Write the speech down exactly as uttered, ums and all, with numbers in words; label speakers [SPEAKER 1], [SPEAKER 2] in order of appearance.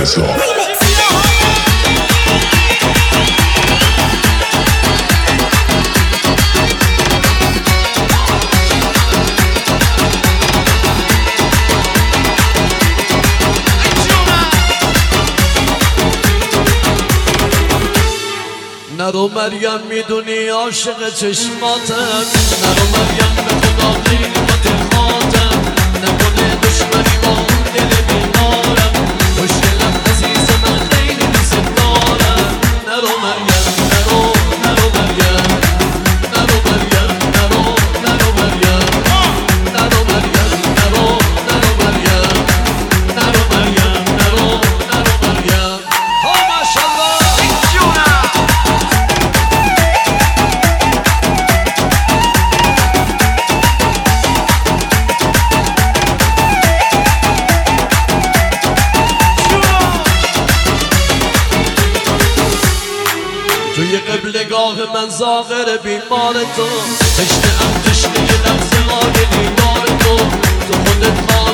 [SPEAKER 1] نرو مریم میدونی عاشق چشماتم، نرو مریم به خدا خیلی خاطراتم، نکنه دشمنی با اون دل بیمارم، خوشگلم عزیز من خیلی دوست دارم. نرو مریم نرو نرو مریم نرو مریم نرو نرو مریم نرو مریم نرو نرو مریم نرو مریم نرو نرو مریم. ها ماشاءالله توی قبلگاه من زاغر بیمار تو، تشنه ام تشنه یه لحظه های دیدار تو، تو خودت